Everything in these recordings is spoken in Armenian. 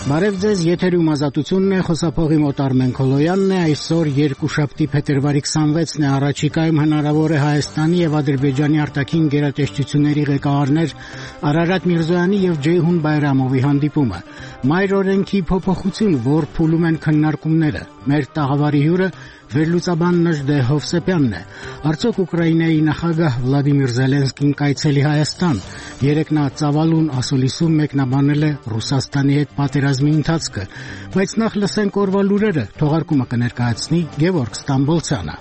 Բարև ձեզ, եթերում ազատությունն է, խոսափողի մոտ Արմեն Քոլոյանն է, այսօր երկուշաբթի փետրվարի 26-ն է, առաջիկայում հնարավոր է Հայաստանի եւ Ադրբեջանի արտաքին գերատեսչությունների ղեկավարներ Արարատ Միրզոյանի եւ Ջեյհուն Բայրամովի հանդիպումը, մայր օրենքի փոփոխություն, որ փուլում են քննարկումները, մեր տաղավարի հյուրը վերլուծաբան Նժդե Հովսեփյանն է, արդյոք Ուկրաինայի նախագահ Վլադիմիր Զելենսկին կայցելի Հայաստան, երեկ նա Ծավալուն ասուլիսում մեկնաբանել է Ռուսաստանի հետ պատերազմի ընթացքը, բայց նախ լսենք օրվա լուրերը, թողարկումը կներկայացնի Գևորգ Ստամբոլցյանը։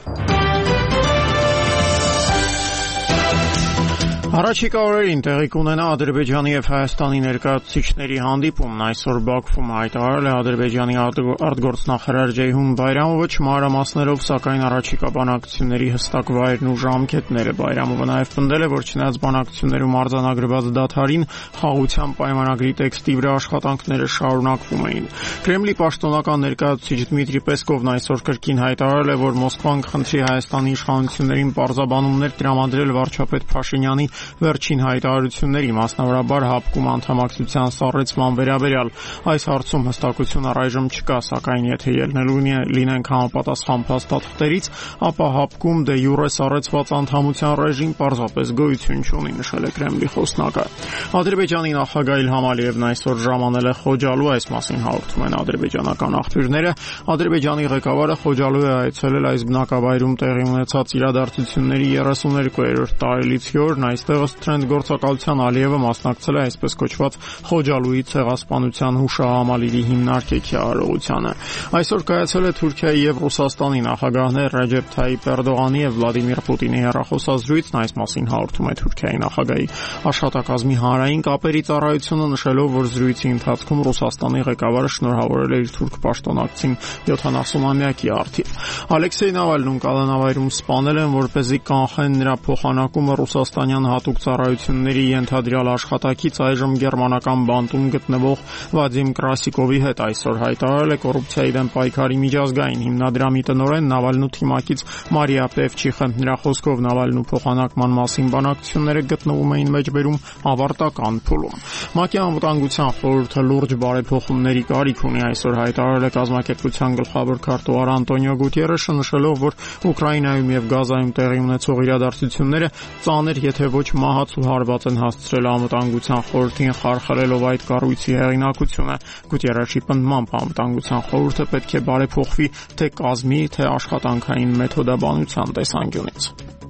Առաջիկա օրերին տեղի կունենա Ադրբեջանի եւ Հայաստանի ներկայացուցիչների հանդիպումն, այսօր Բաքվում հայտարարել է Ադրբեջանի արտգործնախարար Ջեյհուն Բայրամովը, չմանրամասներով, սակայն առաջիկա բանակցությունների հստակ վայրն ու ժամկետները։ Բայրամովը նաեւ պնդել է, որ չնայած բանակցություններում արձանագրված դադարին, խաղաղության պայմանագրի տեքստի վրա աշխատանքները շարունակվում էին։ Կրեմլի պաշտոնական ներկայացուցիչ Դմիտրի Պեսկովն այսօր կրկին հայտարարել է, որ Մոսկվան կխնդրի Հայաստանի իշխանություններին պարզաբանումներ տրամադրել վարչապետ Փաշինյանի վերջին հայտարարությունների, մասնավորաբար հապկում անդամակցության սառեցման վերաբերյալ։ Այս հարցում հստակություն առայժմ չկա, սակայն եթե ելնելու լինենք համապատասխան փաստաթղթերից, ապա հապկում դե յուրե սառեցված անդամության ռեժիմ պարզապես գոյություն չունի, նշել է Կրեմլի խոսնակը։ Ադրբեջանի նախագահ Իլհամ Ալիևն այսօր ժամանել է Խոջալու, այս մասին հաղորդում են ադրբեջանական աղբյուրները։ Ադրբեջանի ղեկավարը Խոջալու է այցելել այս բնակավայրում տեղի ունեցած իրադարձությունների 32-րդ տարելիցի օրն, այստեղ ըստ Թրենդ գործակալության Ալիևը մասնակցել է այսպես կոչված Խոջալուի ցեղասպանության հուշահամալիրի հիմնարկեքի արարողությանը։ Այսօր կայացել է Թուրքիայի եւ Ռուսաստանի նախագահներ Ռեջեփ Թայիփ Էրդողանի եւ Վլադիմիր Պուտինի հեռախոսազրույցն, այս մասին հաղորդում է Թուրքիայի նախագահի աշխատակազմի հանրային կապերի ծառայությունը, նշելով, որ զրույցի ընթացքում Ռուսաստանի ղեկավարը շնորհավորել է իր թուրք պաշտոնակցին 70-ամյակի առթիվ։ Ալեքսեյ Նավալնուն կալանավայրում սպանել են, որպեսզի կանխեն նրա փոխանակումը ռուսաստանյան հատուկ ծառայությունների ենթադրյալ աշխատակից այժմ գերմանական բանտում գտնվող Վադիմ Կրասիկովի հետ, այսօր հայտարարել է կոռուպցիայի դեմ պայքարի միջազգային հիմնադրամի տնօրեն Նավալնու թիմակից Մարիա Պևչիխը։ Նրա խոսքով Նավալնու փոխանակման մասին բանակցությունները գտնվում էին մեջբերում ավարտական փուլում։ ՄԱԿ-ի անվտանգության խորհուրդը լուրջ բարեփոխումների կարիք ունի, այսօր հայտարարել է կազմակերպության գլխավոր քարտուղար Անտոնիո Գուտիերեշը, նշելով, որ Ուկրաինայում եւ Գազայում տեղի ունեցող իրադարձությունները ծանր, եթե ոչ մահաց ու հարված են հասցրել անվտանգության խորհրդին, խարխլելով այդ կառույցի հեղինակությունը։ Գուտիերեշի պնդմամբ անվտանգության խորհուրդը պետք է բարեփոխվի թե կազմի, թե աշխատանքային մեթոդաբանության տեսանկյունից։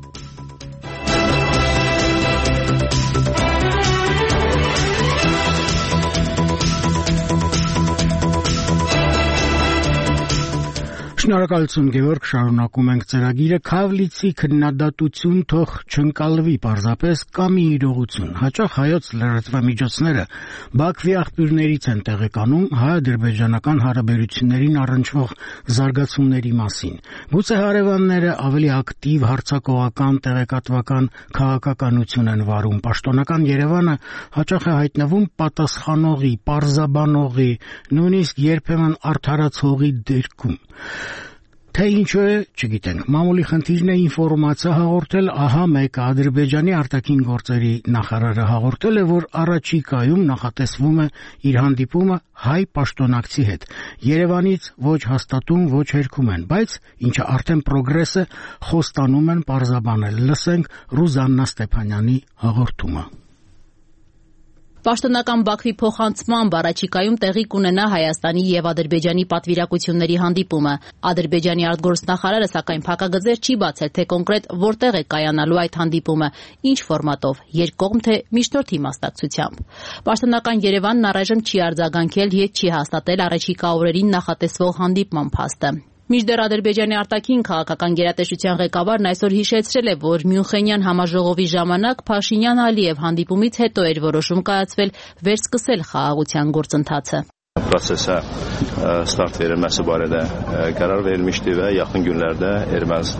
Շնորհակալություն Գևորգ, շարունակում ենք ծրագիրը։ Քավլիցի քննադատություն թող չընկալվի պարզապես կամ իրողություն։ Հաճախ հայոց լրատվամիջոցները Բաքվի աղբյուրներից են տեղեկանում հայ-ադրբեջանական հարաբերություններին առնչվող զարգացումների մասին։ Գուցե հարևանները ավելի ակտիվ հարձակողական, տեղեկատվական քաղաքականություն են վարում։ Պաշտոնական Երևանը հաճախ է հայտնվում պատասխանողի, պարզաբանողի, նույնիսկ երբեմն արդարացողի դերքում։ Թե ինչու է, չգիտենք։ Մամուլի խնդիրն է ինֆորմացիա հաղորդել, ահա մեկը Ադրբեջանի արտաքին գործերի նախարարը հաղորդել է, որ առաջիկայում նախատեսվում է իր հանդիպումը հայ պաշտոնակցի հետ։ Երևանից ոչ հաստատում, ոչ հերքում են, բայց ինչը արդեն պրոգրես է, խոստանում են պարզաբանել։ Լսենք Ռուզաննա Ստեփանյանի հաղորդումը։ Պաշտոնական Բաքվի փոխանցմամբ առաջիկայում տեղի կունենա Հայաստանի եւ Ադրբեջանի պատվիրակությունների հանդիպումը։ Ադրբեջանի արտգործնախարարը սակայն փակագծեր չի բացել, թե կոնկրետ որտեղ է կայանալու այդ հանդիպումը, ինչ ֆորմատով, երկկողմ թե միջնորդի մասնակցությամբ։ Պաշտոնական Երևանն առայժմ չի արձագանքել եւ չի հաստատել առաջիկա օրերին նախատեսվող հանդիպման փաստը։ Մինչդեռ Ադրբեջանի արտաքին քաղաքական գերատեսչության ղեկավարն այսօր հիշեցրել է, որ Մյունխենյան համաժողովի ժամանակ Փաշինյան-Ալիև հանդիպումից հետո էր որոշում կայացվել վերսկսել խաղաղության գործընթացը։ Prosese start verilməsi barədə qərar verilmişdi və yaxın günlərdə Ermənistan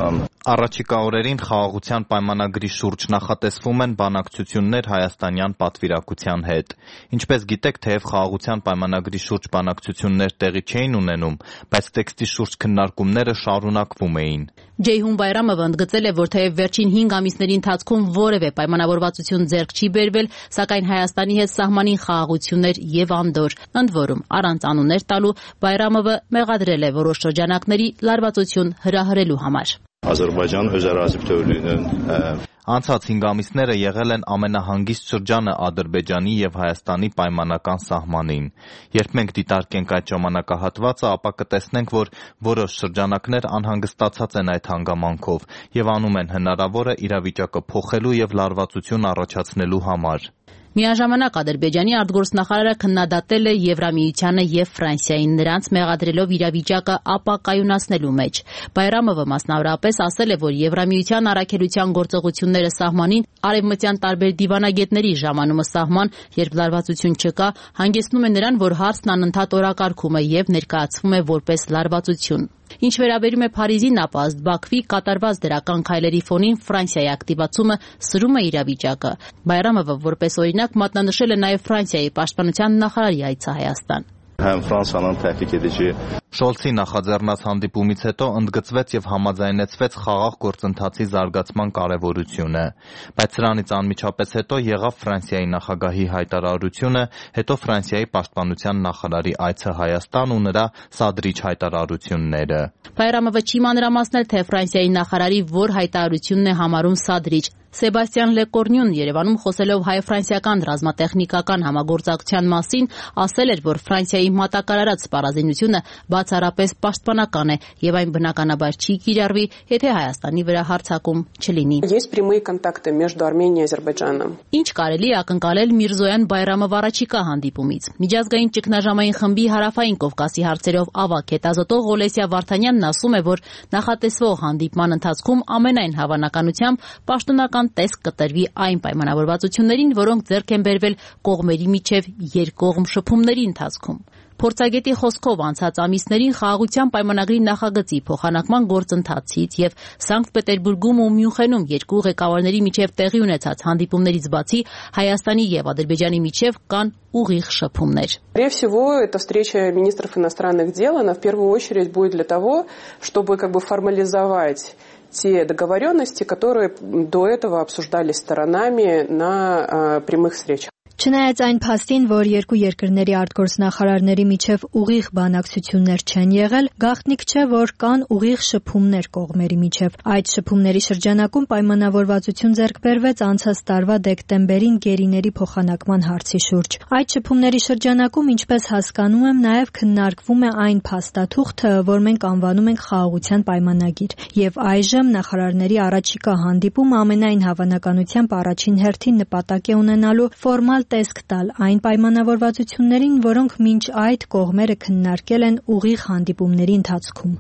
Առաջիկա օրերին խաղաղության պայմանագրի շուրջ նախատեսվում են բանակցություններ հայաստանյան պատվիրակության հետ։ Ինչպես գիտեք, թեև խաղաղության պայմանագրի շուրջ բանակցություններ տեղի չէին ունենում, բայց տեքստի շուրջ քննարկումները շարունակվում էին։ Ջեյհուն Բայրամովը ընդգծել է, որ թեև վերջին 5 ամիսների ընթացքում որևէ պայմանավորվածություն ձեռք չի բերվել, սակայն Հայաստանի հետ սահմանին խաղաղություններ եւ անդոր։ Ընդ որում, առանց անուններ տալու, Բայրամովը մեղադրել է որոշ շրջանակների լարվածություն հրահրելու համար։ Azərbaycan öz ərazi bütövlüyünün Անցած 5 ամիսները եղել են ամենահանգիստ շրջանը Ադրբեջանի եւ Հայաստանի պայմանական սահմանին։ Երբ մենք դիտարկենք այդ ժամանակահատվածը, ապա կտեսնենք, որ որոշ շրջանակներ անհանգստացած են այդ հանգամանքով եւ անում են հնարավորը իրավիճակը փոխելու եւ լարվածություն առաջացնելու համար։ Միաժամանակ Ադրբեջանի արտգործնախարարը քննադատել է Եվրամիությանը եւ Ֆրանսիային, նրանց մեղադրելով իրավիճակը ապակայունացնելու մեջ։ Բայրամովը մասնավորապես ասել է, որ Եվրամիության առաքելության գործողությունները սահմանին արևմտյան տարբեր դիվանագետների ժամանումը սահման, երբ լարվածություն չկա, հանգեցնում է նրան, որ հարցն անընդհատ օրակարգում է եւ ներկայացվում է որպես լարվածություն։ Ինչ վերաբերում է Փարիզին, ապա ըստ Բաքվի կատարված դրական քայլերի ֆոնին Ֆրանսիայի ակտիվացումը սրում է իրավիճակը։ Բայրամովը որպես օրինակ մատնանշել է նաև Ֆրանսիայի պաշտպանության նախարարի այցը Հայաստան։ Həm Fransanın təhlük edici Շոլցի նախաձեռնած հանդիպումից հետո ընդգծվեց եւ համաձայնեցվեց խաղաղ գործընթացի զարգացման կարեւորությունը, բայց սրանից անմիջապես հետո եղավ Ֆրանսիայի նախագահի հայտարարությունը, հետո Ֆրանսիայի պաշտպանության նախարարի այցը Հայաստան ու նրա սադրիչ հայտարարությունները։ Բայրամովը չի մանրամասնել, թե Ֆրանսիայի նախարարի որ հայտարարությունն է համարում սադրիչ։ Սեբաստիան Լեկորնյուն Երևանում խոսելով հայ-ֆրանսիական ռազմատեխնիկական համագործակցության մասին ասել էր, որ Ֆրանսիայի մատակարարած սպառազինությունը բացառապես պաշտպանական է եւ այն բնականաբար չի կիրառվի, եթե Հայաստանի վրա հարձակում չլինի։ Есть прямые контакты между Арменией и Азербайджаном. Ինչ կարելի է ակնկալել Միրզոյան Բայրամով առաջիկա հանդիպումից։ Միջազգային ճգնաժամային խմբի հարավային Կովկասի հարցերով ավագ հետազոտող Օլեսիա Վարդանյանն ասում է, որ նախատեսվող հանդիպման ընթացքում ամենայն հավանականությամբ պաշտոնական տեսք կտրվի այն պայմանավորվածություններին, որոնք ձեռք են բերվել կողմերի միջև երկկողմ շփումների ընթացքում։ Փորձագետի խոսքով անցած ամիսներին խաղաղության պայմանագրի նախագծի փոխանակման գործընթացից եւ Սանկտ Պետերբուրգում ու Մյունխենում երկու ղեկավարների միջև տեղի ունեցած հանդիպումներից բացի Հայաստանի եւ Ադրբեջանի միջև կան ուղիղ շփումներ։ Скорее всего, эта встреча министров иностранных дел, она в первую очередь будет для того, чтобы формализовать те договоренности, которые до этого обсуждались сторонами на прямых встречах. Չնայած այն փաստին, որ երկու երկրների արտգործնախարարների միջև ուղիղ բանակցություններ չեն եղել, գաղտնիք չէ, որ կան ուղիղ շփումներ կողմերի միջև։ Այդ շփումների շրջանակում պայմանավորվածություն ձեռք բերվեց անցած տարվա դեկտեմբերին գերիների փոխանակման հարցի շուրջ։ Այդ շփումների շրջանակում, ինչպես հասկանում եմ, նաև քննարկվում է այն փաստաթուղթը, որ մենք անվանում ենք խաղաղության պայմանագիր, եւ այժմ նախարարների առաջիկա հանդիպումը ամենայն հավանականությամբ առաջին հերթին նպատակ է ունենալու ֆորմալ տեսք տալ այն պայմանավորվածություններին, որոնք մինչ այդ կողմերը քննարկել են ուղիղ հանդիպումների ընթացքում։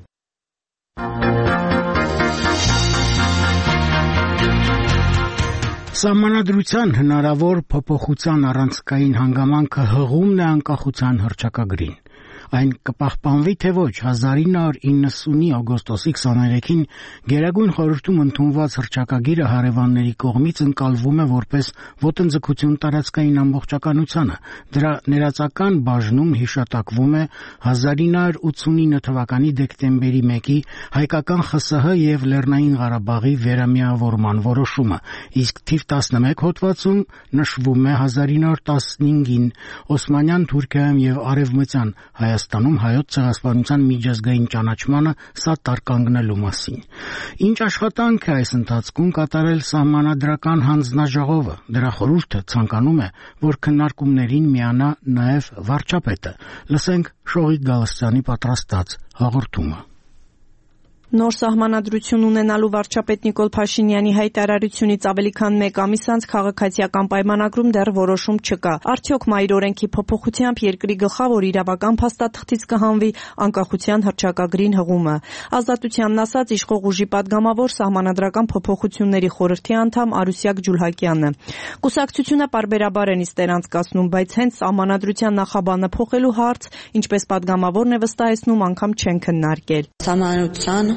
Սահմանադրության հնարավոր փոփոխության առանցքային հանգամանքը հղումն է անկախության հռչակագրին։ Այն կպահպանվի թե ոչ 1990-ի օգոստոսի 23-ին Գերագույն խորհրդում ընդունված հռչակագիրը հարևանների կողմից ընկալվում է որպես ոտնձգություն տարածքային ամբողջականությանը։ Դրա ներածական բաժնում հիշատակվում է 1989 թվականի դեկտեմբերի 1-ի հայկական ԽՍՀ եւ Լեռնային Ղարաբաղի վերամիավորման որոշումը, իսկ թիվ 11 հոդվածում նշվում է 1915-ին Օսմանյան Թուրքիայում եւ Արևմտյան Հայաստանում հայոց ցեղասպանության միջազգային ճանաչմանը սատար կանգնելու մասին։ Ինչ աշխատանք է այս ընթացքում կատարել սահմանադրական հանձնաժողովը։ Դրա խորհուրդը ցանկանում է, որ քննարկումներին միանա նաև վարչապետը։ Լսենք Շողիկ Գալստյանի պատրաստած հաղորդումը։ Նոր սահմանադրություն ունենալու վարչապետ Նիկոլ Փաշինյանի հայտարարությունից ավելի քան 1 ամիս անց քաղաքացիական պայմանագրում դեռ որոշում չկա։ Արդյոք մայր օրենքի փոփոխությամբ երկրի գլխավոր իրավական փաստաթղթից կհանվի անկախության հռչակագրին հղումը։ Ազատությանն ասաց իշխող ուժի падգամավոր սահմանադրական փոփոխությունների խորհրդի անդամ Արուսյակ Ջուլհակյանը։ Կուսակցությունը պարբերաբար է նիստեր անցկացնում, բայց հենց սահմանադրության նախաբանը փոխելու հարց, ինչպես падգամավորն է վստահեցնում, անգամ չեն քննարկել։ Սահմանադրության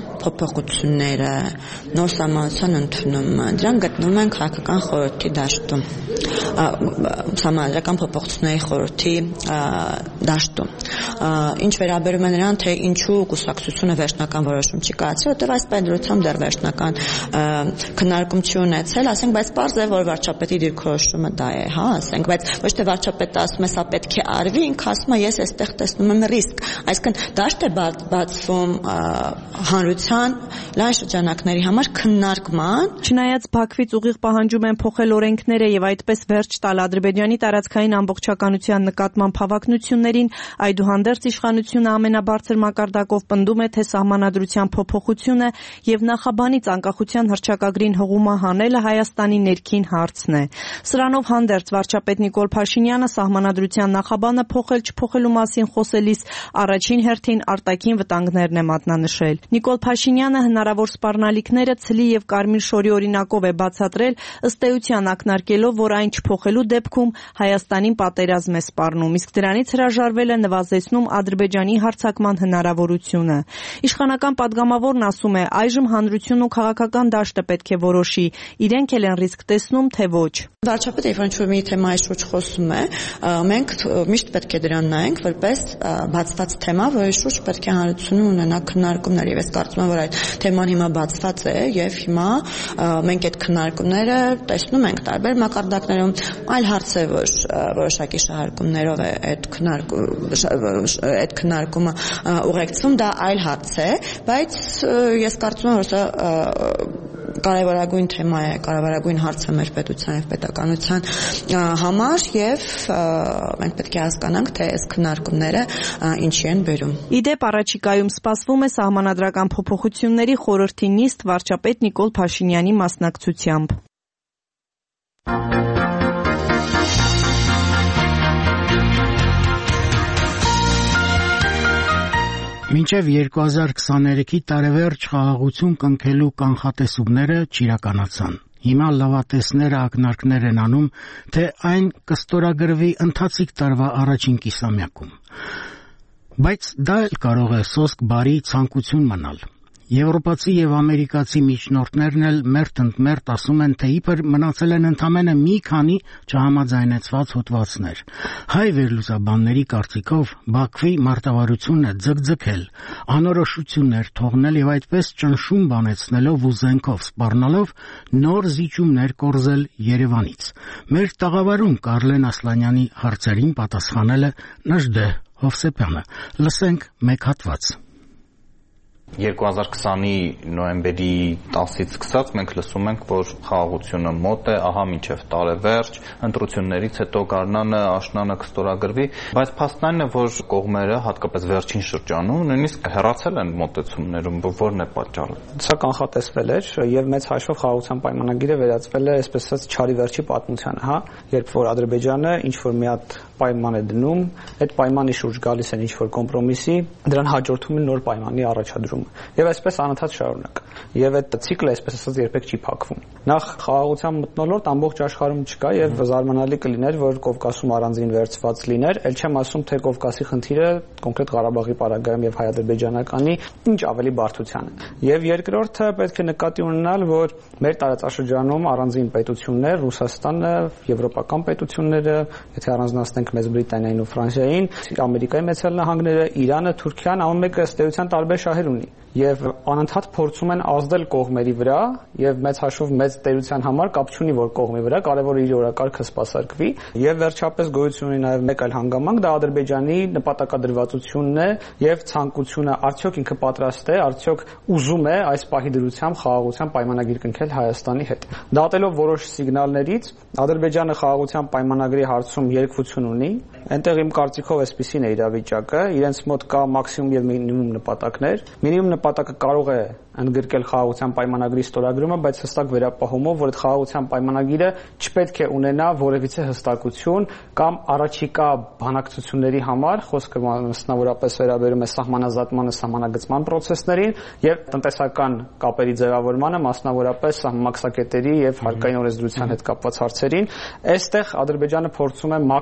փոփոխությունները, նոր սահմանության ընդունումը, դրան գտնվում են քաղաքական խորհրդի դաշտում, սահմանադրական փոփոխությունների խորհրդի դաշտում։ Ինչ վերաբերում է նրան, թե ինչու կուսակցությունը վերջնական որոշում չի կայացրել, որտեղ այս պայմանությամբ դեռ վերջնական քննարկում չի ունեցել, ասենք, բայց պարզ է, որ վարչապետի դիրքորոշումը դա է, հա, ասենք, բայց ոչ թե վարչապետը ասում է սա պետք է արվի, ինքը ասում է ես այստեղ տեսնում եմ ռիսկ, այսինքն դաշտ է բացվում հանրության լայն շրջանակների համար քննարկման։ Չնայած Բաքվից ուղիղ պահանջում են փոխել օրենքները եւ այդպես վերջ տալ Ադրբեջանի տարածքային ամբողջականության նկատմամբ հավակնություններին, այդուհանդերձ իշխանությունը ամենաբարձր մակարդակով պնդում է, թե սահմանադրության փոփոխությունը եւ նախաբանից անկախության հռչակագրին հղումը հանելը Հայաստանի ներքին հարցն է։ Սրանով հանդերձ վարչապետ Նիկոլ Փաշինյանը սահմանադրության նախաբանը փոխել-չփոխելու մասին խոսելիս առաջին հերթին արտաքին վտանգներն է մատնանշել։ Նիկոլ Փաշինյանը հնարավոր սպառնալիքները ցլի եւ կարմիր շորի օրինակով է բացատրել, ըստ էության ակնարկելով, որ այն չփոխելու դեպքում Հայաստանին պատերազմ է սպառնում, իսկ դրանից հրաժարվել է նվազեցնում Ադրբեջանի հարձակման հնարավորությունը։ Իշխանական падգամավորն ասում է, այժմ հանրությունն ու քաղաքական դաշտը պետք է որոշի, իրենք էլ են ռիսկ տեսնում, թե ոչ։ Վարչապետը երբ ինչ-որ մի թեմայի շուրջ խոսում է, մենք միշտ պետք է դրան նայենք որպես բացված թեմա, որի շուրջ պետք է հանրությունը ունենա քննարկումներ, եւ ես կարծում եմ, որ այդ թեման հիմա բացված է եւ հիմա մենք այդ քննարկումները տեսնում ենք տարբեր մակարդակներում, այլ հարց է, որ որոշակի շահարկումներով է այդ քննարկումը ուղեկցվում, դա այլ հարց է, բայց ես կարծում եմ, որ սա կարևորագույն թեմա է, կարևորագույն հարց է մեր պետության եւ պետականության համար եւ մենք պետք է հասկանանք, թե այս քննարկումները ինչի են բերում։ Իդեպ առաջիկայում սպասվում է սահմանադրական փոփոխությունների խորհրդի նիստ վարչապետ Նիկոլ Փաշինյանի մասնակցությամբ։ Մինչև 2023-ի տարեվերջ խաղաղություն կնքելու կանխատեսումները չիրականացան։ Հիմա լավատեսները ակնարկներ են անում, թե այն կստորագրվի ընթացիկ տարվա առաջին կիսամյակում։ Բայց դա էլ կարող է սոսկ բարի ցանկություն մնալ։ Եվրոպացի եւ ամերիկացի միջնորդներն էլ մերթ-ընդ-մերթ ասում են, թե իբր մնացել են ընդամենը մի քանի չհամաձայնեցված հոդվածներ։ Հայ վերլուծաբանների կարծիքով Բաքվի մարտավարությունը ձգձգել, անորոշություններ թողնել եւ այդպես ճնշում բանեցնելով ու զենքով սպառնալով նոր զիջումներ կորզել Երևանից։ Մեր տաղավարում Կարլեն Ասլանյանի հարցերին պատասխանել է Նժդե Հովսեփյանը։ Լսենք մեկ հատված։ 2020-ի նոյեմբերի 10-ից սկսած մենք լսում ենք, որ խաղաղությունը մոտ է, ահա մինչև տարեվերջ, ընտրություններից հետո գարնանը, աշնանը կստորագրվի, բայց փաստն այն է, որ կողմերը, հատկապես վերջին շրջանում, նույնիսկ հեռացել են մոտեցումներում, որն է պատճառը։ Սա կանխատեսվել էր եւ մեծ հաշվով խաղաղության պայմանագիրը վերածվել է, այսպես ասած, չարի վերջի պատմությանը, հա, երբ որ Ադրբեջանը ինչ որ մի հատ պայման է դնում, այդ պայմանի շուրջ գալիս են ինչ որ կոմպրոմիսի, դրան հաջորդում է նոր պայմանի առաջադրումը։ Եվ այսպես անընդհատ շարունակ։ Եվ այդ ցիկլը, այսպես ասած, երբեք չի փակվում։ Նախ խաղաղության մթնոլորտ ամբողջ աշխարհում չկա եւ զարմանալի կլիներ, որ Կովկասում առանձին վերծված լիներ, ել չեմ ասում, թե Կովկասի խնդիրը կոնկրետ Ղարաբաղի պարագայում եւ հայ-ադրբեջանականի ինչ ավելի բարդության է։ Եւ երկրորդը պետք է նկատի ունենալ, որ մեր տարածաշրջանում առանձին պետություններ, Ռուսաստանը, եվրոպական պետությունները, եթե առանձնացնենք Մեծ Բրիտանիային ու Ֆրանսիային, Ամերիկայի Մեծ Նահանգները, Իրանը, Թուրքիան, ամեն մեկը ըստ էության տարբեր շահեր ունի։ Եվ անընդհատ փորձում են ազդել կողմերի վրա եւ մեծ հաշվով մեծ տերության համար կապ չունի որ կողմի վրա կարևոր է իր օրակարգը սպասարկվի եւ վերջապես գոյություն ունի նաեւ մեկ այլ հանգամանք դա Ադրբեջանի նպատակադրվածությունն է եւ ցանկությունը արդյոք ինքը պատրաստ է արդյոք ուզում է այս պահի դրությամբ խաղաղության պայմանագիր կնքել Հայաստանի հետ դատելով որոշ սիգնալներից Ադրբեջանը խաղաղության պայմանագրի հարցում երկվություն ունի այնտեղ իմ կարծիքով այսպեսին է իրավիճակը իրենց մոտ կա մաքսիմում եւ մինիմում նպատակներ մինիմում նպատակը կարող է ընդգրկել խաղաղության պայմանագրի ստորագրումը, բայց հստակ վերապահումով, որ այդ խաղաղության պայմանագիրը չպետք է ունենա որևիցե հստակություն կամ առաջիկա բանակցությունների համար, խոսքը մասնավորապես վերաբերում է սահմանազատմանը, սահմանագծման process-ներին եւ տնտեսական կապերի ձևավորմանը, մասնավորապես մաքսակետերի եւ հարկային օրենսդրության հետ կապված հարցերին։ Այստեղ Ադրբեջանը փորձում է մաքսիմալ .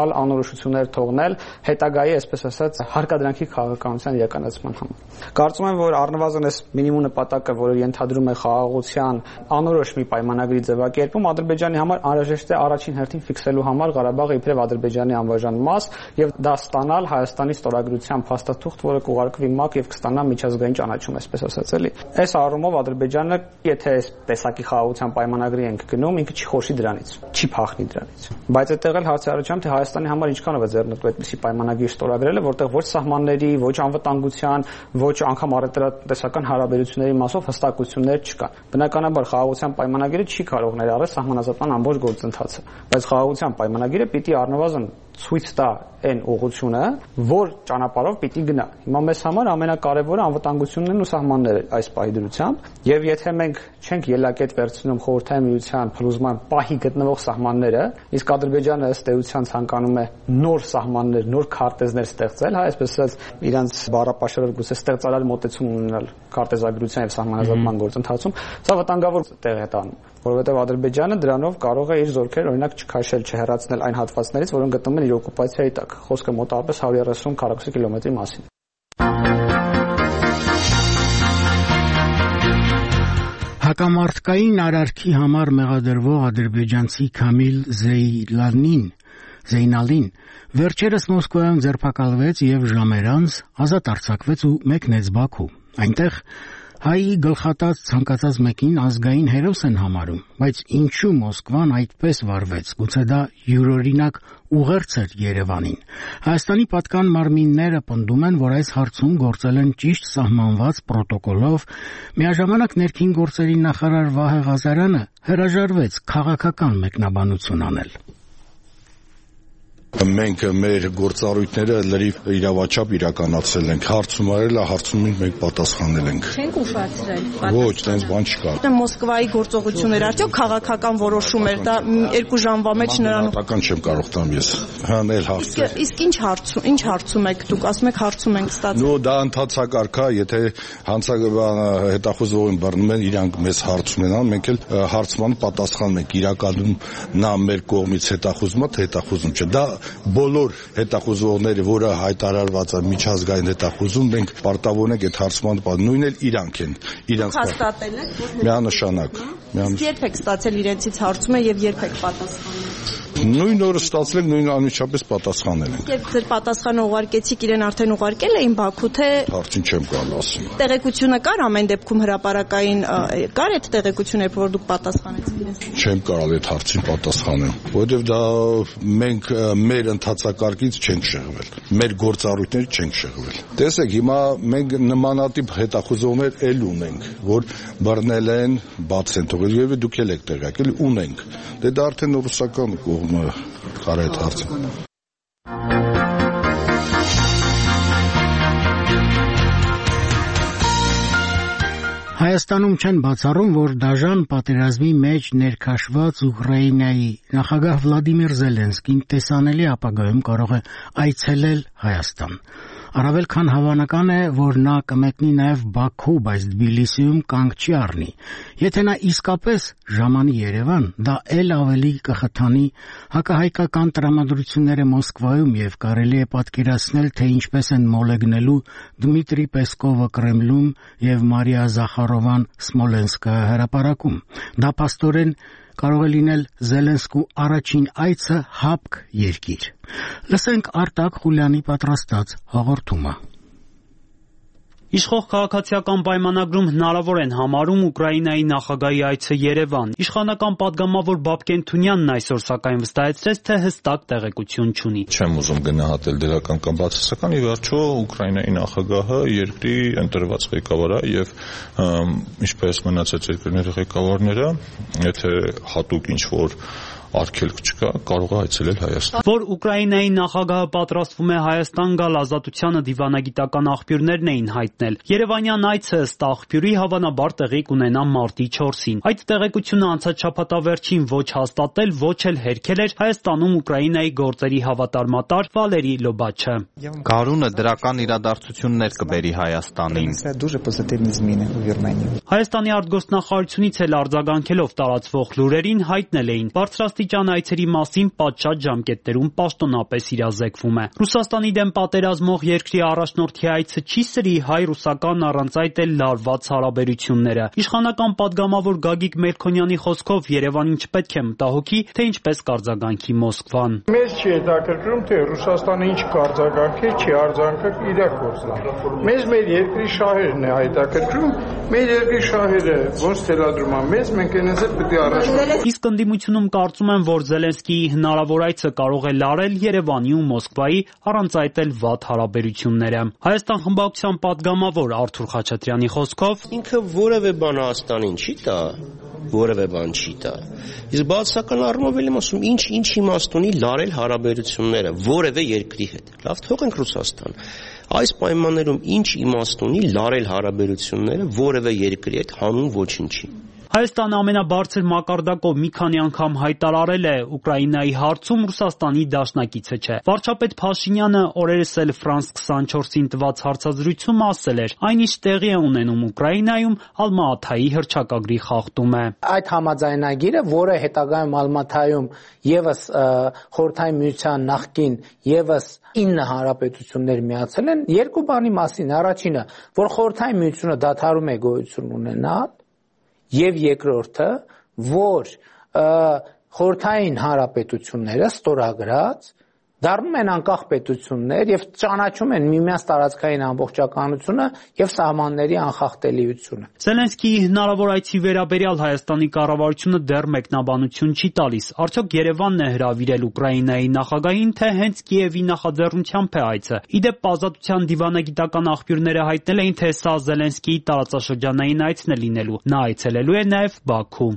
Անորոշություններ թողնել հետագայի, այսպես ասած, հարկադրանքի քաղաքականության իրականացման համար։ Կարծում եմ, որ առնվազն այս մինիմում նպատակը, որը ենթադրում է խաղաղության անորոշ մի պայմանագրի ձևակերպում, Ադրբեջանի համար անհրաժեշտ է առաջին հերթին ֆիքսելու համար Ղարաբաղը իբրև Ադրբեջանի անբաժան մաս եւ դա ստանալ Հայաստանի ստորագրության փաստաթուղթ, որը կուղարկվի ՄԱԿ եւ կստանա միջազգային ճանաչում, այսպես ասած էլի։ Այս առումով Ադրբեջանը, եթե այս տեսակի խաղաղության պայմանագրի ենք գնում, ինքը չի խոշի դրանից, չի փախնի դրանից։ Բայց այդտեղ էլ հարցի առաջանում թե Հայաստանի համար ինչքանով է ձեռնտու այդպիսի պայմանագիր ստորագրելը, որտեղ ոչ սահմանների, ոչ անվտանգության, ոչ անգամ առևտրատեսական հարաբերությունների մասով հստակություններ չկան։ Բնականաբար խաղաղության պայմանագիրը չի կարող ներառել սահմանազատման ամբողջ գործընթացը, բայց խաղաղության պայմանագիրը պիտի առնվազն ցույց տա այն ուղղությունը, որ ճանապարհով պիտի գնա։ Հիմա մեզ համար ամենակարևորը անվտանգությունն ու սահմանները այս պահի դրությամբ, եւ եթե մենք չենք ելակետ վերցնում խորհրդային միության փլուզման պահի գտնվող սահմանները, իսկ Ադրբեջանը ըստ էության ցանկանում է նոր սահմաններ, նոր քարտեզներ ստեղծել, հա, այսպես ասած, իրանց բառապաշարով գուցե ստեղծարար մոտեցում ունենալ քարտեզագրության եւ սահմանազատման գործընթացում, սա վտանգավոր տեղ է տանում, որովհետեւ Ադրբեջանը դրանով կարող է իր զորքերը օրինակ չքաշել, չհեռացնել այն հատվածներից, որոնք գտնվում են իր օկուպացիայի տակ։ Խոսքը մոտավորապես 130 քառակուսի կիլոմետրի մասին։ Հակամարտկային արարքի համար մեղադրվող ադրբեջանցի Քամիլ Զեյնալին վերջերս Մոսկվայում ձերբակալվեց եւ ժամեր անց ազատ արձակվեց ու մեկնեց Բաքու։ Այնտեղ Հայի գլխատած ցանկացած մեկին ազգային հերոս են համարում, բայց ինչու Մոսկվան այդպես վարվեց, գուցե դա յուրօրինակ ուղերձ էր Երևանին։ Հայաստանի պատկան մարմինները պնդում են, որ այս հարցում գործել են ճիշտ սահմանված պրոտոկոլով, միաժամանակ ներքին գործերի նախարար Վահե Ղազարյանը հրաժարվեց քաղաքական մեկնաբանություն անել։ Մենք մեր գործառույթները լրիվ իրավաչափ իրականացրել ենք, հարցում արել, հարցումին մենք պատասխանել ենք։ Չենք ուշացրել։ Ոչ, տենց բան չկա։ Մոսկվայի գործողություններ արդյոք քաղաքական որոշում էր, դա 2 ժամվա մեջ նրան քաղաքական չեմ կարող տամ ես։ Հանել հարցը։ Իսկ ինչ հարցում եք դուք, ասում եք հարցում ենք ստացել։ Նո, դա ընթացակարգ է, եթե հետախուզողին բռնում են, իրանք մեզ հարցում են, մենք էլ հարցման պատասխանում ենք, իրականում նա մեր կողմից հետախուզում է, թե հետախուզում չէ։ Դա բոլոր հետախուզողները, որը հայտարարված է միջազգային հետախուզում, մենք պարտավոր ենք այդ հարցման նույնն էլ իրանք են, իրանք հաստատել եք միանշանակ։ Երբ եք ստացել իրենցից հարցումը եւ երբ եք պատասխանել։ Նույն օրը ստացել ենք, նույն անմիջապես պատասխանել ենք։ Երբ ձեր պատասխանը ուղարկեցիք, իրեն արդեն ուղարկել էին Բաքու, թե Արդեն չեմ կարող ասում։ Տեղեկությունը կար ամեն դեպքում հրապարակային կար այդ տեղեկությունը, որ դուք պատասխանեցիք իրեն։ Չեմ կարող այդ հարցին պատասխանել, որովհետև դա մենք մեր ընթացակարգից չենք շեղվել, մեր գործառույթներից չենք շեղվել։ Տեսեք, հիմա մենք նմանատիպ հետախուզողներ էլ ունենք, որ բռնել են, բաց են թողել, եւ դուք էլ եք տեղյակ, էլ ունենք։ Դե դա արդեն ռուսական կողմը կարա այդ հարցը։ Հայաստանում չեն բացառում, որ դաժան պատերազմի մեջ ներքաշված Ուկրաինայի նախագահ Վլադիմիր Զելենսկին տեսանելի ապագայում կարող է այցելել Հայաստան։ Առավել քան հավանական է, որ նա կմեկնի նաև Բաքու, բայց Թբիլիսիում կանգ չի առնի։ Եթե նա իսկապես ժամանի Երևան, դա էլ ավելի կխթանի հակահայկական տրամադրությունները Մոսկվայում եւ կարելի է պատկերացնել, թե ինչպես են մոլեգնելու Դմիտրի Պեսկովը Կրեմլում եւ Մարիա Զախարովան Սմոլենսկը հրապարակում։ Դա փաստորեն կարող է լինել Զելենսկու առաջին այցը հապկ երկիր։ Լսենք Արտակ Խուլյանի պատրաստած հաղորդումը։ Իշխող քաղաքացիական պայմանագրում հնարավոր են համարում Ուկրաինայի նախագահի այցը Երևան։ Իշխանական պատգամավոր Բաբկեն Թունյանն այսօր սակայն վստահեցրեց, թե հստակ տեղեկություն չունի։ Չեմ ուզում գնահատել դրական կամ բացասական, ի վերջո Ուկրաինայի նախագահը երկրի ընտրված ղեկավար է եւ ինչպես մնացած երկրների ղեկավարները, եթե հատուկ ինչ-որ արգելք չկա, կարող է այցելել Հայաստան։ Որ Ուկրաինայի նախագահը պատրաստվում է Հայաստան գալ, Ազատությանը դիվանագիտական աղբյուրներն էին հայտնել։ Երևանյան այցը ըստ աղբյուրի հավանաբար տեղի կունենա մարտի 4-ին։ Այդ տեղեկությունը անցած շաբաթավերջին ոչ հաստատել, ոչ էլ հերքել էր Հայաստանում Ուկրաինայի գործերի հավատարմատար Վալերի Լոբաչը։ Գարունը դրական իրադարձություններ կբերի Հայաստանին։ Հայաստանի արտգործնախարարությունից էլ արձագանքելով տարածվող լուրերին հայտնել էին, բարձրացնել բարձրաստիճան այցերի մասին պատշաճ ժամկետներում պաշտոնապես իրազեկվում է։ Ռուսաստանի դեմ պատերազմող երկրի առաջնորդի այցը չի սրի հայ-ռուսական առանց այդ էլ լարված հարաբերությունները։ Իշխանական պատգամավոր Գագիկ Մելքոնյանի խոսքով Երևանին չպետք է մտահոգի, թե ինչպես կարձագանքի Մոսկվան։ Մեզ չի հետաքրքրում, թե Ռուսաստանը ինչ կարձագանքի, չի արձանքը իր գործն է։ Մեզ մեր երկրի շահերն է հետաքրքրում, մեր երկրի շահերը ոնց թելադրում են մեզ, մենք այնպես էլ պետք է առաջ։ Իսկ ընդդիմությունում կարծում են, որ Զելենսկիի հնարավոր այցը կարող է լարել Երևանի ու Մոսկվայի առանց այդ էլ վատ հարաբերությունները։ Հայաստան խմբակցության պատգամավոր Արթուր Խաչատրյանի խոսքով ինքը որևէ բան Հայաստանին չի տա, որևէ բան չի տա։ Իսկ բացական առումով էլ եմ ասում, ինչ իմաստ ունի լարել հարաբերությունները որևէ երկրի հետ։ Լավ, թողենք Ռուսաստան։ Այս պայմաններում ինչ իմաստ ունի լարել հարաբերությունները որևէ երկրի հետ հանուն ոչինչի։ Հայաստանը ամենաբարձր մակարդակով մի քանի անգամ հայտարարել է Ուկրաինայի հարցում Ռուսաստանի դաշնակիցը չէ։ Վարչապետ Փաշինյանը օրերս էլ France 24-ին տված հարցազրույցում ասել էր, այնինչ տեղի է ունենում Ուկրաինայում Ալմա-Աթայի հռչակագրի խախտում է։ Այդ համաձայնագիրը, որը հետագայում Ալմա-Աթայում եւս Խորհրդային Միության նախկին եւս 9 հանրապետություններ միացել են, երկու բանի մասին։ Առաջինը, որ Խորհրդային Միությունը դադարում է գոյություն ունենալ, եւ երկրորդը, որ խորհրդային հանրապետությունները ստորագրած դառնում են անկախ պետություններ եւ ճանաչում են միմյանց տարածքային ամբողջականությունը եւ սահմանների անխախտելիությունը։ Զելենսկիի հնարավոր այցի վերաբերյալ Հայաստանի կառավարությունը դեռ մեկնաբանություն չի տալիս։ Արդյոք Երևանն է հրավիրել Ուկրաինայի նախագահին, թե հենց Կիևի նախաձեռնությամբ է այցը։ Իդեպ Ազատության դիվանագիտական աղբյուրները հայտնել էին, թե սա Զելենսկիի տարածաշրջանային այցն է լինելու։ Նա այցելելու է նաեւ Բաքու։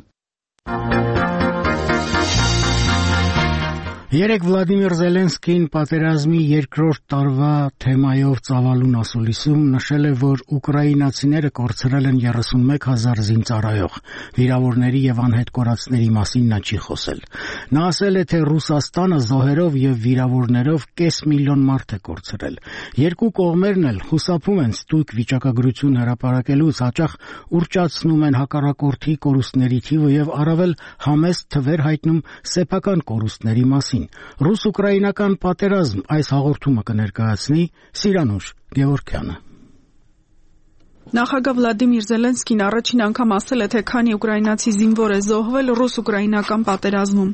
Երեկ Վլադիմիր Զելենսկին պատերազմի երկրորդ տարվա թեմայով ծավալուն ասուլիսում նշել է, որ ուկրաինացիները կորցրել են 31,000 զինծառայող, վիրավորների եւ անհետ կորածների մասին նա չի խոսել։ Նա ասել է, թե Ռուսաստանը զոհերով եւ վիրավորներով կես միլիոն մարդ է կորցրել։ Երկու կողմերն էլ խուսափում են ստույգ վիճակագրություն հրապարակելուց, հաճախ ուռճացնում են հակառակորդի կորուստների թիվը եւ առավել համեստ թվեր հայտնում սեփական կորուստների մասին։ Ռուս-ուկրաինական պատերազմ այս հաղորդումը կներկայացնի Սիրանուշ Գևորգյանը։ Նախագահ Վլադիմիր Զելենսկին առաջին անգամ ասել է, թե քանի ուկրաինացի զինվոր է զոհվել ռուս-ուկրաինական պատերազմում։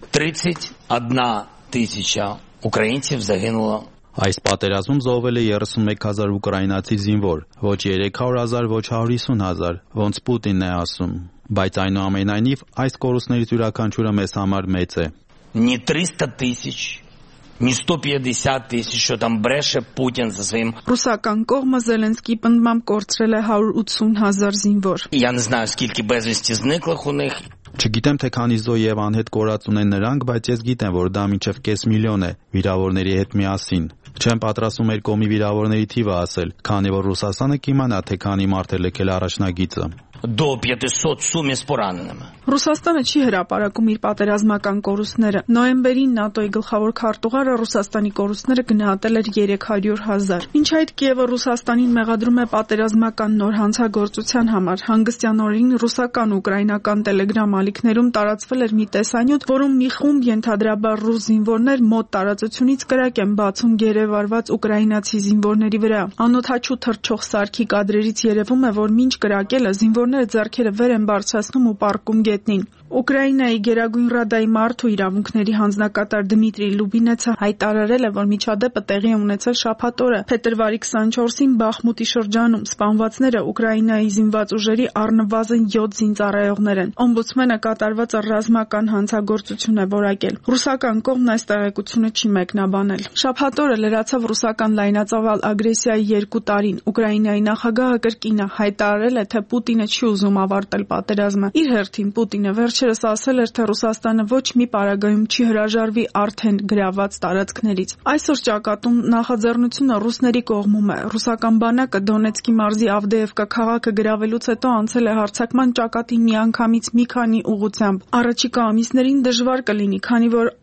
31 тысяча украинцев загинуло. Այս պատերազմում զոհվել է 31,000 ուկրաինացի զինվոր, ոչ 300,000, ոչ 150,000, ոնց Պուտինն է ասում, բայց այնուամենայնիվ այս կորուստներից յուրաքանչյուրը մեզ համար մեծ է։ Не 300 тысяч, не 150 тысяч, что там бреше Путин со своим... Ռուսական կողմը Զելենսկի պնդմամբ կորցրել է 180,000 զինվոր։ Я не знаю, скільки безвісті зниклих у них. Չգիտեմ, թե քանի զոհ եւ անհետ կորած ունեն նրանք, բայց ես գիտեմ, որ դա մինչեւ կես միլիոն է վիրավորների հետ միասին։ Չեմ պատրաստում մեր կողմի վիրավորների թիվը ասել, քանի որ Ռուսաստանը կիմանա, թե քանի մարդ է լքել առաջնագիծը։ До 500 сумі з пораненими. Ռուսաստանը չի հրապարակում իր պատերազմական կորուստները։ Նոյեմբերին ՆԱՏՕ-ի գլխավոր քարտուղարը Ռուսաստանի կորուստները գնահատել էր 300,000։ Մինչ այդ Կիևը Ռուսաստանին մեղադրում է պատերազմական նոր հանցագործության համար։ Հանգստյան օրերին ռուսական ու ուկրաինական տելեգրամ ալիքներում տարածվել էր մի տեսանյութ, որում մի խումբ ենթադրաբար ռուս զինվորներ մոտ տարածությունից կրակ են բացում գերեվարված ուկրաինացի զինվորների վրա։ Անօդաչու թռչող սարքի կադրերից երևում է, որ մինչ կրակելը զինվորները ձեռքերը վեր են բարձրացնում ու պառկում գետնին։ Ուկրաինայի Գերագույն Ռադայի մարդու իրավունքների հանձնակատար Դմիտրի Լուբինեցը հայտարարել է, որ միջադեպը տեղի է ունեցել շաբաթ օրը փետրվարի 24-ին Բախմուտի շրջանում։ Սպանվածները Ուկրաինայի զինված ուժերի առնվազն 7 զինծառայողներ են։ Օմբուդսմենը կատարվածը ռազմական հանցագործություն է որակել։ Ռուսական կողմն այս տեղեկությունը չի մեկնաբանել։ Շաբաթ օրը լրացավ ռուսական լայնածավալ ագրեսիայի 2 տարին։ Ուկրաինայի նախագահը կրկին հայտարարել է, թե Պուտինը չի ուզում ավարտել պատերազմը։ Իր հերթին Պուտինը վերջերս ասել էր, թե Ռուսաստանը ոչ մի պարագայում չի հրաժարվի արդեն գրաված տարածքներից։ Այսօր ճակատում նախաձեռնությունը ռուսների կողմում է։ Ռուսական բանակը Դոնեցկի մարզի Ավդեևկա քաղաքը գրավելուց հետո անցել է հարձակման ճակատի միանգամից մի քանի ուղղությամբ։ Առաջիկա ամիսներին դժվար կլինի, քանի որ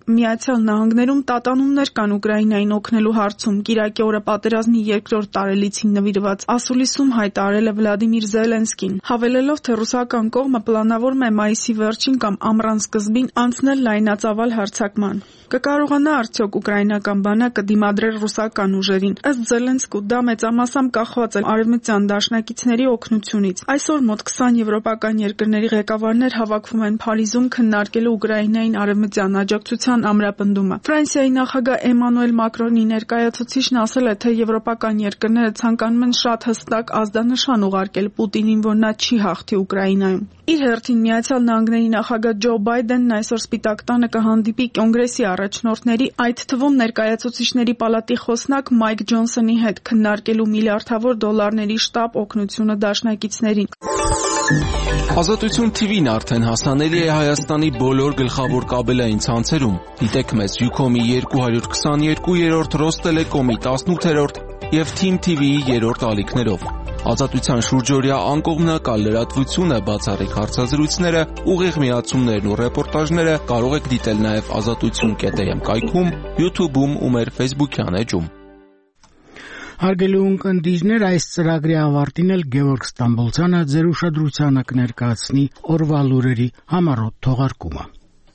Միացյալ Նահանգներում տատանումներ կան Ուկրաինային օգնելու հարցում։ Կիրակի օրը պատերազմի երկրորդ տարելիցին նվիրված ասուլիսում հայտարարել է Վլադիմիր Զելենսկին, հավելելով, թե ռուսական կողմը պլանավորում է մայիսի վերջին կամ ամռան սկզբին անցնել լայնածավալ հարձակման։ Կկարողանա արդյոք ուկրաինական բանակը դիմադրել ռուսական ուժերին։ Ըստ Զելենսկու դա մեծամասամբ կախված է արևմտյան դաշնակիցների օգնությունից։ Այսօր մոտ 20 եվրոպական երկրների ղեկավարներ հավաքվում են Փարիզում քննարկելու Ուկրաինային արևմտյան աջակցության ամրապնդումը։ Ֆրանսիայի նախագահ Էմանուել Մակրոնի ներկայացուցիչն ասել է, թե եվրոպական երկրները ցանկանում են շատ հստակ ազդանշան ուղարկել Պուտինին, որ նա չի հաղթի Ուկրաինայում։ Իր հերթին Միացյալ Նահանգների նախագահ Ջո Բայդենն այսօր Սպիտակ տանը կհանդիպի Կոնգրեսի առաջնորդների, այդ թվում ներկայացուցիչների պալատի խոսնակ Մայք Ջոնսոնի հետ քննարկելու միլիարդավոր դոլարների շտապ օգնությունը դաշնակիցներին։ Ազատություն TV-ն արդեն հասանելի է Հայաստանի բոլոր գլխավոր կաբելային ցանցերում։ Դիտեք մեզ Ucom-ի 222-րդ, Ռոստելեկոմի 18-րդ և Team TV-ի 3-րդ ալիքներով։ Ազատության շուրջօրյա անկողմնակալ լրատվությունը, բացառիկ հարցազրույցները, ուղիղ միացումներն ու ռեպորտաժները կարող եք դիտել նաև ազատություն.am կայքում, YouTube-ում ու մեր Facebook-յան էջում։ Հարգելի ունկնդիրներ, այս ծրագրի ավարտին էլ Գևորգ Ստամբոլցյանը ձեր ուշադրությանը կներկայացնի օրվա լուրերի համառոտ թողարկումը։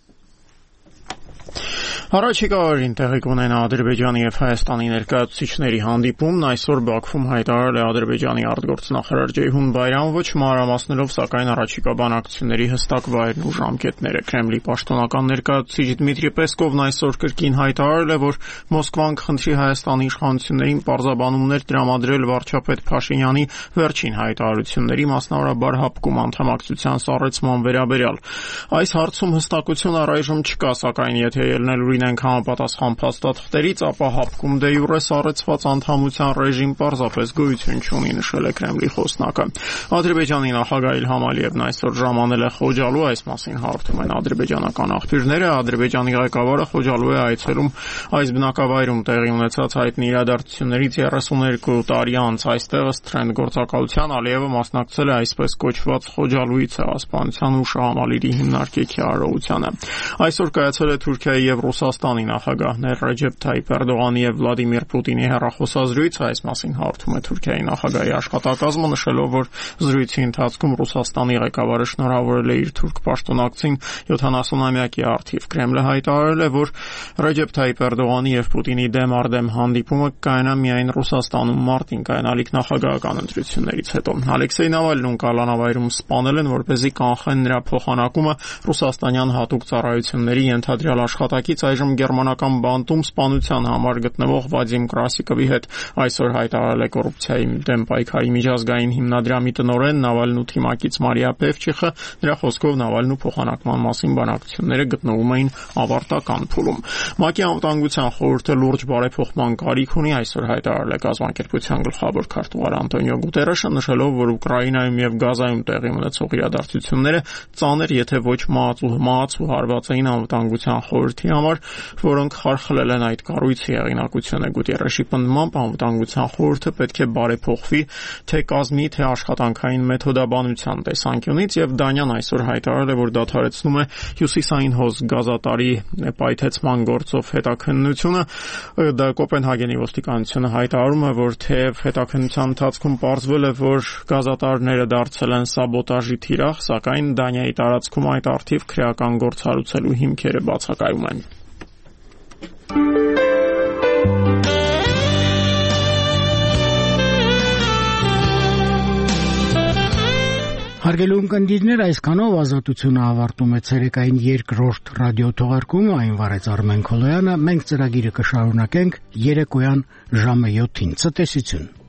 Առաջիկա օրերին տեղի կունենա Ադրբեջանի եւ Հայաստանի ներկայացուցիչների հանդիպումն այսօր Բաքվում հայտարարել է Ադրբեջանի արտգործնախարար Ջեյհուն Բայրամովը, չմանրամասնելով սակայն առաջիկա բանակցությունների հստակ վայրն ու ժամկետները։ Կրեմլի պաշտոնական ներկայացուցիչ Դմիտրի Պեսկովն այսօր կրկին հայտարարել է, որ Մոսկվան կխնդրի Հայաստանի իշխանություններին պարզաբանումներ տրամադրել վարչապետ Փաշինյանի վերջին հայտարարությունների, մասնավորաբար հապկում անդամակցության սառեցման վերաբերյալ։ Այս հարցում հստակություն առայժմ չկա, սակայն եթե ելնելու ենք համապատասխան փաստաթղթերից, ապա հապկում դե յուրե սառեցված անդամության ռեժիմ պարզապես գոյություն չունի, նշել է Կրեմլի խոսնակը։ Ադրբեջանի նախագահ Իլհամ Ալիևն այսօր ժամանել է Խոջալու, այս մասին հաղորդում են ադրբեջանական աղբյուրները։ Ադրբեջանի ղեկավարը Խոջալու է այցելում այս բնակավայրում տեղի ունեցած հայտնի իրադարձություններից 32 տարի անց։ Այստեղ ըստ Թրենդ գործակալության Ալիևը մասնակցել է այսպես կոչված Խոջալուի ցեղասպանության ու շահամալիրի հիմնարկեքի արարողությանը։ Այսօր կայացել է Թուրքիայի եւ Ռուսաստանի նախագահներ Ռեջեփ Թայիփ Էրդողանի եւ Վլադիմիր Պուտինի հեռախոսազրույցը, այս մասին հաղորդում է Թուրքիայի նախագահի աշխատակազմը, նշելով, որ զրույցի ընթացքում Ռուսաստանի ղեկավարը շնորհավորել է իր թուրք պաշտոնակցին 70-ամյակի առթիվ։ Կրեմլը հայտարարել է, որ Ռեջեփ Թայիփ Էրդողանի եւ Պուտինի դեմ արդեմ հանդիպումը կայանա միայն Ռուսաստանում մարտին կայանալիք նախագահական ընտրություններից հետո։ Ալեքսեյ Նավալնին կալանավայրում սպանել են, որպեսզի կանխեն նրա փոխանակումը ռուսաստանյան հատուկ ծառայությունների ենթադրյալ աշխատակից այժմ գերմանական բանտում սպանության համար գտնվող Վադիմ Կրասիկովի հետ։ Այսօր հայտարարել է կոռուպցիայի դեմ պայքարի միջազգային հիմնադրամի տնօրեն Նավալնու թիմակից Մարիա Պևչիխը։ Նրա խոսքով Նավալնու փոխանակման մասին բանակցությունները գտնվում էին ավարտական փուլում։ ՄԱԿ-ի անվտանգության խորհուրդը լուրջ բարեփոխման կարիք ունի, այսօր հայտարարել է կազմակերպության գլխավոր քարտուղար Անտոնիո Գուտերեշը, նշելով, որ Ուկրաինայում եւ Գազայում տեղի ունեցող իրադարձությունները ծանր, եթե ոչ մահաց ու հարված էին անվտանգության խորհրդի համար, որոնք խարխլել են այդ կառույցի հեղինակությունը։ Գուտերեշի պնդմամբ անվտանգության խորհուրդը պետք է բարեփոխվի թե կազմի, թե աշխատանքային մեթոդաբանության տեսանկյունից, եւ Դանյան այսօր հայտարարել է, որ դադարեցնում է հյուսիսային հոզ գազատարի պայթեցման գործով հետաքննությունը։ Դա Կոպենհագենի ոստիկանությունը հայտարարում է, որ թեև հետաքննության ընթացքում պարզվել է, որ գազատարները դարձել են սաբոտաժի թիրախ, սակայն Դանիայի տարածքում այդ առթիվ քրեական գործ հարուցելու հիմքերը բացակայում են։ Հարգելի ունկնդիրներ, այսքանով Ազատությունը ավարտում է ցերեկային երկրորդ ռադիոթողարկումը, այն վարեց Արմեն Քոլոյանը, մենք ծրագիրը կշարունակենք երեկոյան ժամը 7-ին։ Ցտեսություն։